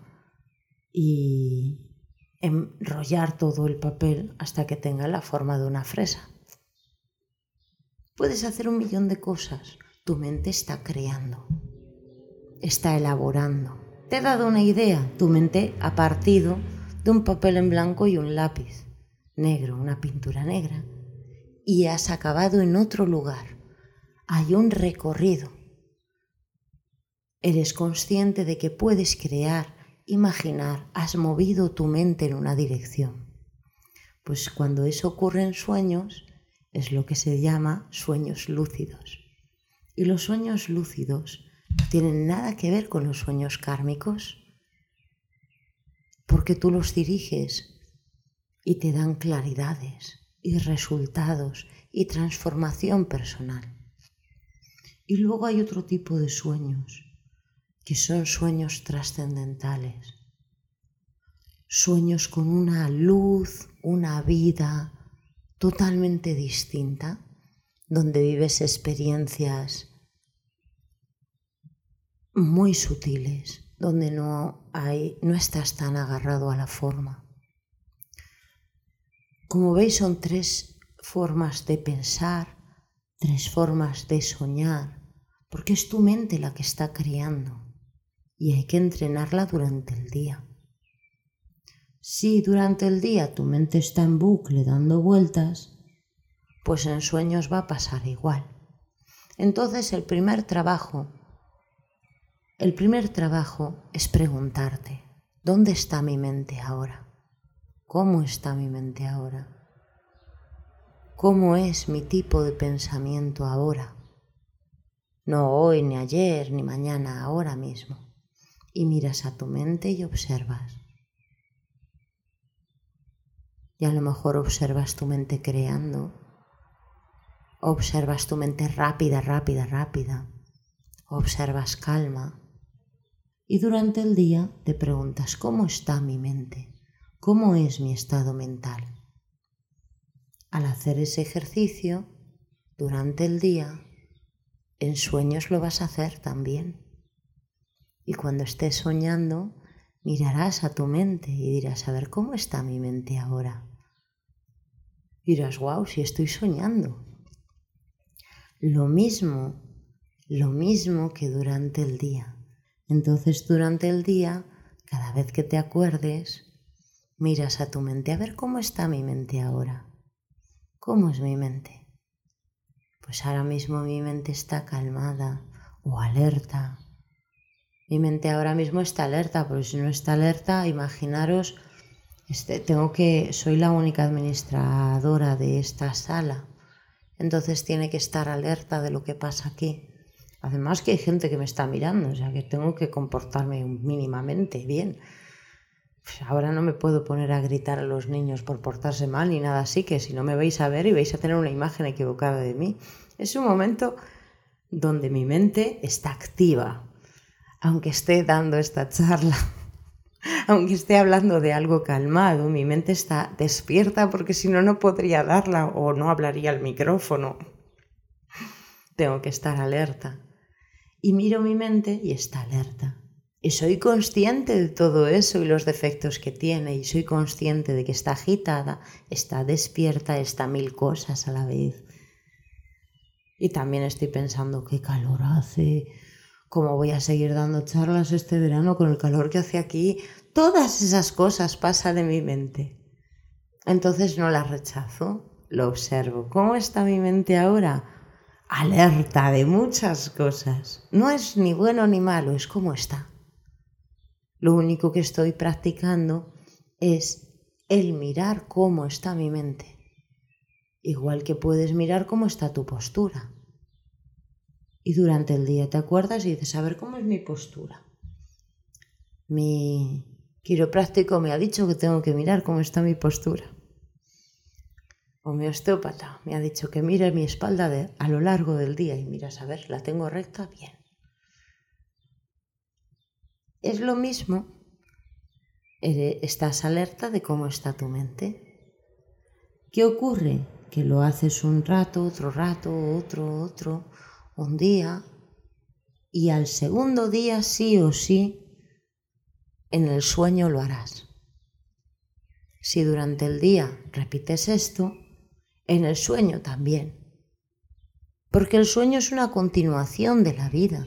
Speaker 1: y enrollar todo el papel hasta que tenga la forma de una fresa. Puedes hacer un millón de cosas. Tu mente está creando. Está elaborando. Te he dado una idea. Tu mente ha partido de un papel en blanco y un lápiz negro, una pintura negra, y has acabado en otro lugar. Hay un recorrido. Eres consciente de que puedes crear, imaginar, has movido tu mente en una dirección. Pues cuando eso ocurre en sueños, es lo que se llama sueños lúcidos. Y los sueños lúcidos no tienen nada que ver con los sueños kármicos, porque tú los diriges y te dan claridades y resultados y transformación personal. Y luego hay otro tipo de sueños, que son sueños trascendentales, sueños con una luz, una vida totalmente distinta, donde vives experiencias muy sutiles, donde no hay, no estás tan agarrado a la forma. Como veis, son tres formas de pensar, tres formas de soñar, porque es tu mente la que está creando y hay que entrenarla durante el día. Si durante el día tu mente está en bucle dando vueltas, pues en sueños va a pasar igual. Entonces el primer trabajo, el primer trabajo es preguntarte, ¿dónde está mi mente ahora? ¿Cómo está mi mente ahora? ¿Cómo es mi tipo de pensamiento ahora? No hoy, ni ayer, ni mañana, ahora mismo. Y miras a tu mente y observas. Y a lo mejor observas tu mente creando. Observas tu mente rápida, rápida, rápida. Observas calma. Y durante el día te preguntas, ¿cómo está mi mente? ¿Cómo es mi estado mental? Al hacer ese ejercicio, durante el día, en sueños lo vas a hacer también. Y cuando estés soñando, mirarás a tu mente y dirás, a ver, ¿cómo está mi mente ahora? Y dirás, wow, si estoy soñando. Lo mismo, lo mismo que durante el día. Entonces, durante el día, cada vez que te acuerdes, miras a tu mente, a ver cómo está mi mente ahora. ¿Cómo es mi mente? Pues ahora mismo mi mente está calmada o alerta. Mi mente ahora mismo está alerta, pero si no está alerta, imaginaros, este, tengo que, soy la única administradora de esta sala, entonces tiene que estar alerta de lo que pasa aquí. Además que hay gente que me está mirando, o sea que tengo que comportarme mínimamente bien. Pues ahora no me puedo poner a gritar a los niños por portarse mal ni nada así, que si no me vais a ver y vais a tener una imagen equivocada de mí. Es un momento donde mi mente está activa, aunque esté dando esta charla, aunque esté hablando de algo calmado, mi mente está despierta porque si no, no podría darla o no hablaría al micrófono. Tengo que estar alerta. Y miro mi mente y está alerta. Y soy consciente de todo eso y los defectos que tiene. Y soy consciente de que está agitada, está despierta, está mil cosas a la vez. Y también estoy pensando qué calor hace, cómo voy a seguir dando charlas este verano con el calor que hace aquí. Todas esas cosas pasan de mi mente. Entonces no las rechazo, lo observo. ¿Cómo está mi mente ahora? Alerta de muchas cosas. No es ni bueno ni malo, es como está. Lo único que estoy practicando es el mirar cómo está mi mente. Igual que puedes mirar cómo está tu postura. Y durante el día te acuerdas y dices, a ver, ¿cómo es mi postura? Mi quiropráctico me ha dicho que tengo que mirar cómo está mi postura. O mi osteópata me ha dicho que mire mi espalda de, a lo largo del día y miras, a ver, ¿la tengo recta? Bien. Es lo mismo, estás alerta de cómo está tu mente. ¿Qué ocurre? Que lo haces un rato, otro rato, otro, otro, un día, y al segundo día sí o sí, en el sueño lo harás. Si durante el día repites esto, en el sueño también, porque el sueño es una continuación de la vida.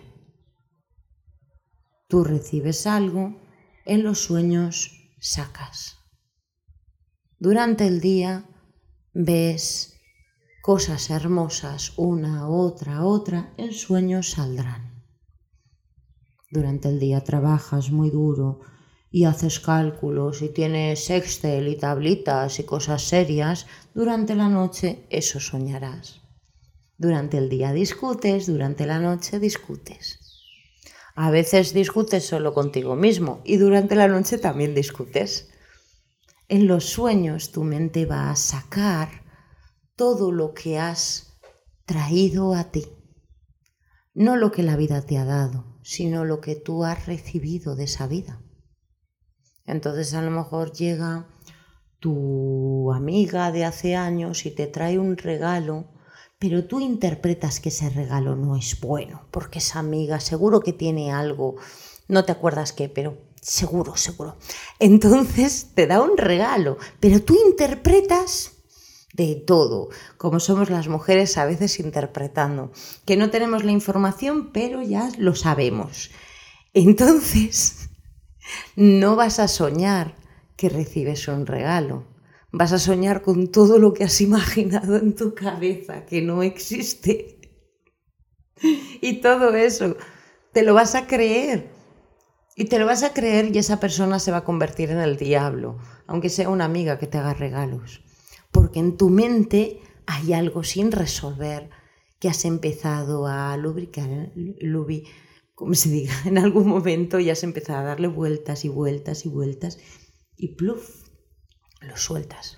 Speaker 1: Tú recibes algo, en los sueños sacas. Durante el día ves cosas hermosas, una, otra, otra, en sueños saldrán. Durante el día trabajas muy duro y haces cálculos y tienes Excel y tablitas y cosas serias, durante la noche eso soñarás. Durante el día discutes, durante la noche discutes. A veces discutes solo contigo mismo y durante la noche también discutes. En los sueños tu mente va a sacar todo lo que has traído a ti. No lo que la vida te ha dado, sino lo que tú has recibido de esa vida. Entonces a lo mejor llega tu amiga de hace años y te trae un regalo, pero tú interpretas que ese regalo no es bueno, porque esa amiga seguro que tiene algo, no te acuerdas qué, pero seguro, seguro. Entonces te da un regalo, pero tú interpretas de todo, como somos las mujeres a veces interpretando, que no tenemos la información, pero ya lo sabemos. Entonces no vas a soñar que recibes un regalo. Vas a soñar con todo lo que has imaginado en tu cabeza, que no existe. Y todo eso te lo vas a creer. Y te lo vas a creer y esa persona se va a convertir en el diablo, aunque sea una amiga que te haga regalos. Porque en tu mente hay algo sin resolver que has empezado a lubricar, lubi, como se diga, en algún momento y has empezado a darle vueltas y vueltas y vueltas y pluf, lo sueltas.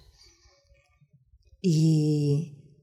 Speaker 1: Y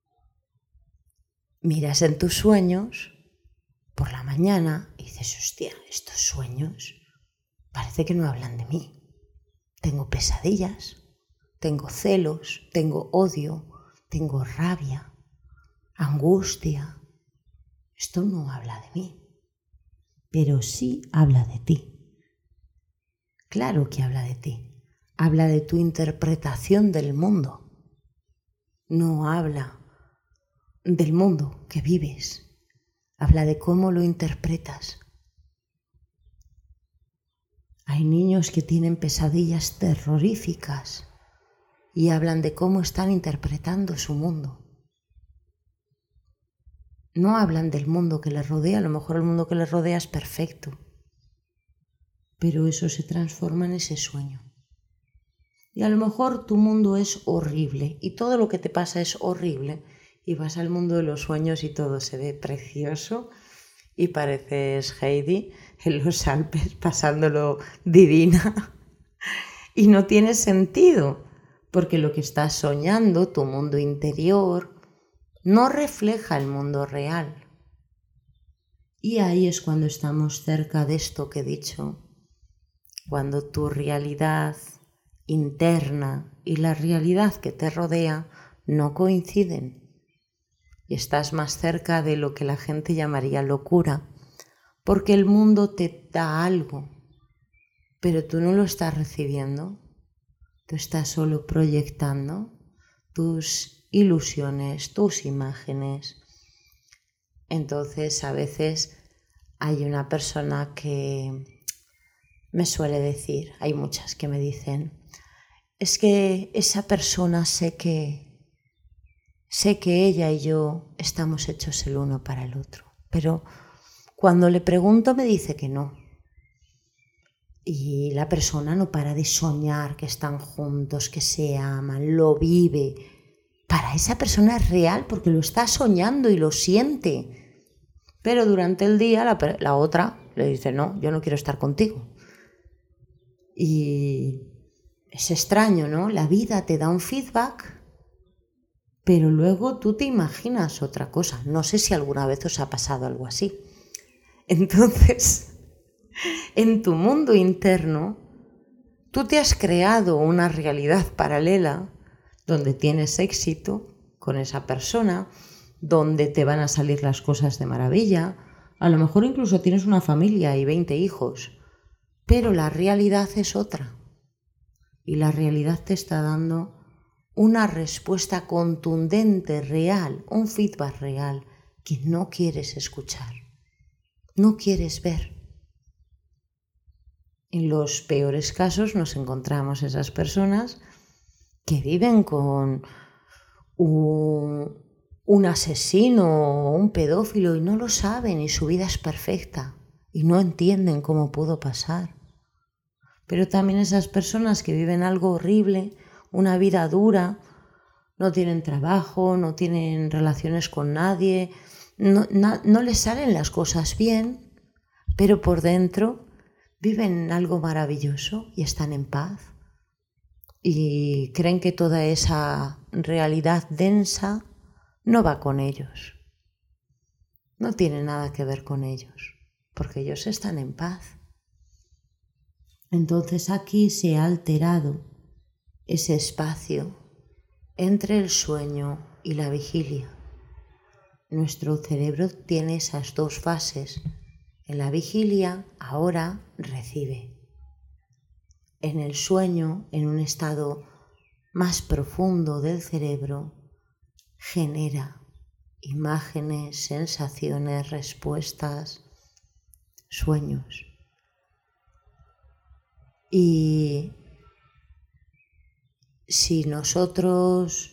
Speaker 1: miras en tus sueños por la mañana y dices, hostia, estos sueños parece que no hablan de mí. Tengo pesadillas, tengo celos, tengo odio, tengo rabia, angustia. Esto no habla de mí, pero sí habla de ti. Claro que habla de ti. Habla de tu interpretación del mundo. No habla del mundo que vives. Habla de cómo lo interpretas. Hay niños que tienen pesadillas terroríficas y hablan de cómo están interpretando su mundo. No hablan del mundo que les rodea, a lo mejor el mundo que les rodea es perfecto, pero eso se transforma en ese sueño. Y a lo mejor tu mundo es horrible y todo lo que te pasa es horrible y vas al mundo de los sueños y todo se ve precioso y pareces Heidi en los Alpes pasándolo divina. Y no tiene sentido, porque lo que estás soñando, tu mundo interior, no refleja el mundo real. Y ahí es cuando estamos cerca de esto que he dicho, cuando tu realidad interna y la realidad que te rodea no coinciden y estás más cerca de lo que la gente llamaría locura, porque el mundo te da algo, pero tú no lo estás recibiendo, tú estás solo proyectando tus ilusiones, tus imágenes. Entonces a veces hay una persona que me suele decir, hay muchas que me dicen, es que esa persona sé que, sé que ella y yo estamos hechos el uno para el otro, pero cuando le pregunto me dice que no. Y la persona no para de soñar que están juntos, que se aman, lo vive. Para esa persona es real porque lo está soñando y lo siente. Pero durante el día la, la otra le dice, no, yo no quiero estar contigo. Y es extraño, ¿no? La vida te da un feedback, pero luego tú te imaginas otra cosa. No sé si alguna vez os ha pasado algo así. Entonces, en tu mundo interno, tú te has creado una realidad paralela donde tienes éxito con esa persona, donde te van a salir las cosas de maravilla, a lo mejor incluso tienes una familia y veinte hijos, pero la realidad es otra. Y la realidad te está dando una respuesta contundente, real, un feedback real que no quieres escuchar, no quieres ver. En los peores casos nos encontramos esas personas que viven con un, un asesino o un pedófilo y no lo saben y su vida es perfecta y no entienden cómo pudo pasar. Pero también esas personas que viven algo horrible, una vida dura, no tienen trabajo, no tienen relaciones con nadie, no, no, no les salen las cosas bien, pero por dentro viven algo maravilloso y están en paz y creen que toda esa realidad densa no va con ellos, no tiene nada que ver con ellos, porque ellos están en paz. Entonces aquí se ha alterado ese espacio entre el sueño y la vigilia. Nuestro cerebro tiene esas dos fases. En la vigilia ahora recibe. En el sueño, en un estado más profundo del cerebro, genera imágenes, sensaciones, respuestas, sueños. Y si nosotros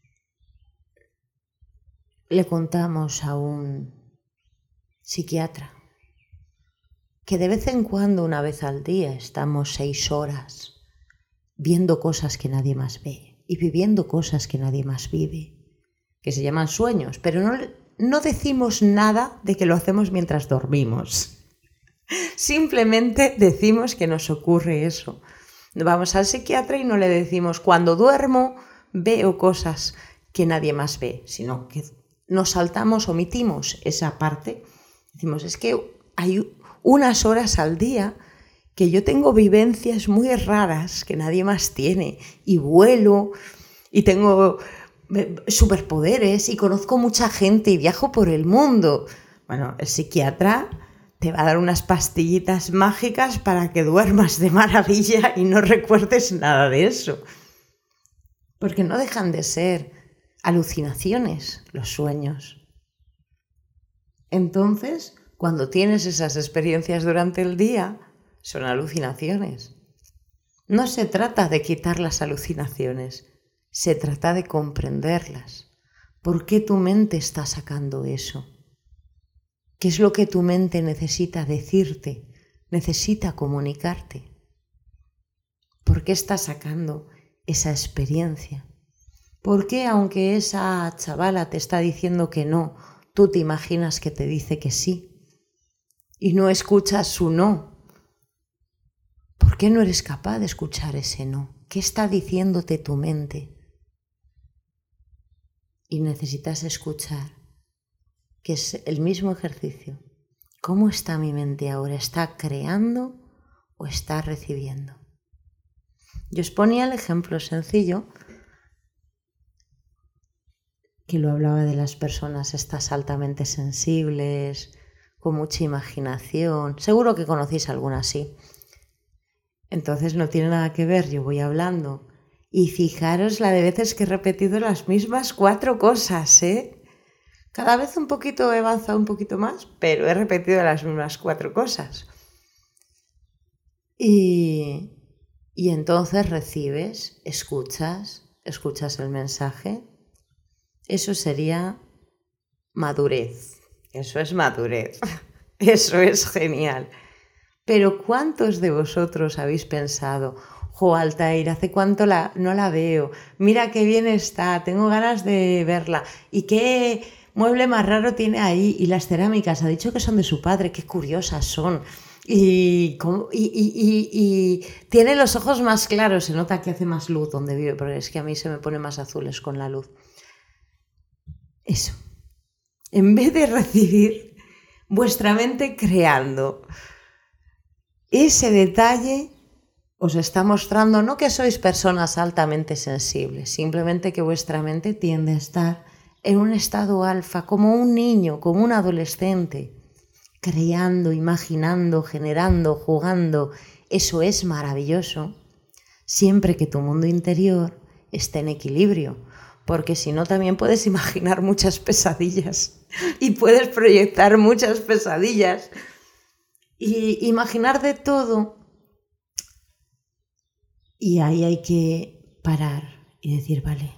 Speaker 1: le contamos a un psiquiatra que de vez en cuando, una vez al día, estamos seis horas viendo cosas que nadie más ve y viviendo cosas que nadie más vive, que se llaman sueños, pero no, no decimos nada de que lo hacemos mientras dormimos. Simplemente decimos que nos ocurre eso. Vamos al psiquiatra y no le decimos, cuando duermo veo cosas que nadie más ve, sino que nos saltamos, omitimos esa parte. Decimos, es que hay unas horas al día que yo tengo vivencias muy raras que nadie más tiene, y vuelo, y tengo superpoderes, y conozco mucha gente, y viajo por el mundo. Bueno, el psiquiatra te va a dar unas pastillitas mágicas para que duermas de maravilla y no recuerdes nada de eso. Porque no dejan de ser alucinaciones los sueños. Entonces, cuando tienes esas experiencias durante el día, son alucinaciones. No se trata de quitar las alucinaciones, se trata de comprenderlas. ¿Por qué tu mente está sacando eso? ¿Qué es lo que tu mente necesita decirte, necesita comunicarte? ¿Por qué está sacando esa experiencia? ¿Por qué, aunque esa chavala te está diciendo que no, tú te imaginas que te dice que sí? y no escuchas su no. ¿Por qué no eres capaz de escuchar ese no? ¿Qué está diciéndote tu mente? Y necesitas escuchar, que es el mismo ejercicio. ¿Cómo está mi mente ahora? ¿Está creando o está recibiendo? Yo os ponía el ejemplo sencillo, que lo hablaba de las personas estas altamente sensibles, con mucha imaginación. Seguro que conocéis alguna así. Entonces no tiene nada que ver, yo voy hablando. Y fijaros la de veces que he repetido las mismas cuatro cosas, ¿eh? Cada vez un poquito he avanzado un poquito más, pero he repetido las mismas cuatro cosas. Y, y entonces recibes, escuchas, escuchas el mensaje. Eso sería madurez. Eso es madurez. Eso es genial. Pero ¿cuántos de vosotros habéis pensado, jo, Altair, hace cuánto la, no la veo, mira qué bien está, tengo ganas de verla, y qué mueble más raro tiene ahí, y las cerámicas, ha dicho que son de su padre, qué curiosas son, y, y, y, y, y tiene los ojos más claros, se nota que hace más luz donde vive, porque es que a mí se me pone más azules con la luz. Eso, en vez de recibir, vuestra mente creando. Ese detalle os está mostrando no que sois personas altamente sensibles, simplemente que vuestra mente tiende a estar en un estado alfa, como un niño, como un adolescente, creando, imaginando, generando, jugando. Eso es maravilloso, siempre que tu mundo interior esté en equilibrio, porque si no también puedes imaginar muchas pesadillas y puedes proyectar muchas pesadillas. Y imaginar de todo, y ahí hay que parar y decir, vale,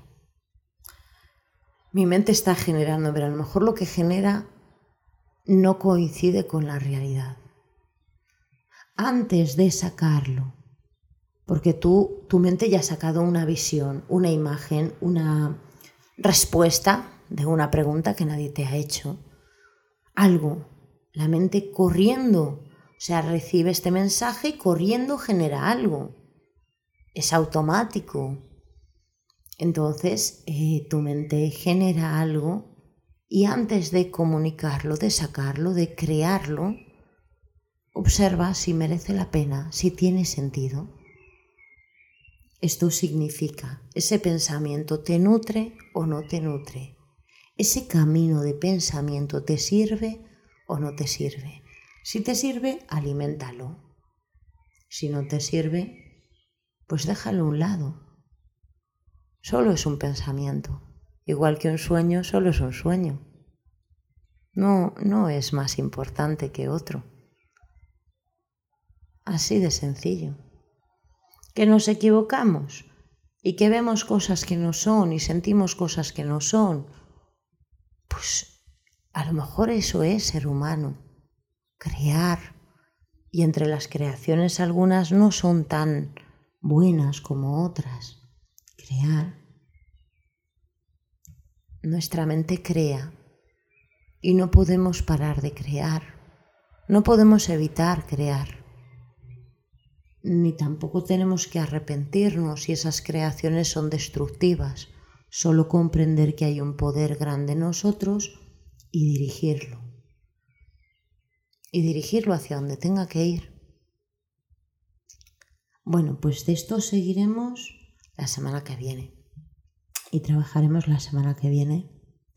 Speaker 1: mi mente está generando, pero a lo mejor lo que genera no coincide con la realidad. Antes de sacarlo, porque tú, tu mente ya ha sacado una visión, una imagen, una respuesta de una pregunta que nadie te ha hecho, algo, la mente corriendo. O sea, recibe este mensaje y corriendo genera algo. Es automático. Entonces, eh, tu mente genera algo y antes de comunicarlo, de sacarlo, de crearlo, observa si merece la pena, si tiene sentido. Esto significa, ese pensamiento te nutre o no te nutre. Ese camino de pensamiento te sirve o no te sirve. Si te sirve, aliméntalo. Si no te sirve, pues déjalo a un lado. Solo es un pensamiento. Igual que un sueño, solo es un sueño. No, no es más importante que otro. Así de sencillo. Que nos equivocamos y que vemos cosas que no son y sentimos cosas que no son. Pues a lo mejor eso es ser humano. Crear, y entre las creaciones algunas no son tan buenas como otras. Crear. Nuestra mente crea y no podemos parar de crear, no podemos evitar crear, ni tampoco tenemos que arrepentirnos si esas creaciones son destructivas, solo comprender que hay un poder grande en nosotros y dirigirlo. Y dirigirlo hacia donde tenga que ir. Bueno, pues de esto seguiremos la semana que viene. Y trabajaremos la semana que viene.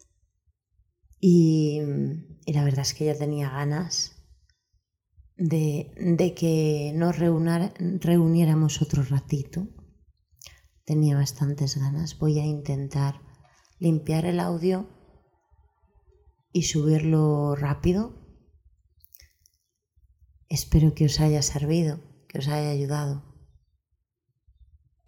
Speaker 1: Y, y la verdad es que ya tenía ganas de, de que nos reunar, reuniéramos otro ratito. Tenía bastantes ganas. Voy a intentar limpiar el audio y subirlo rápido. Espero que os haya servido, que os haya ayudado.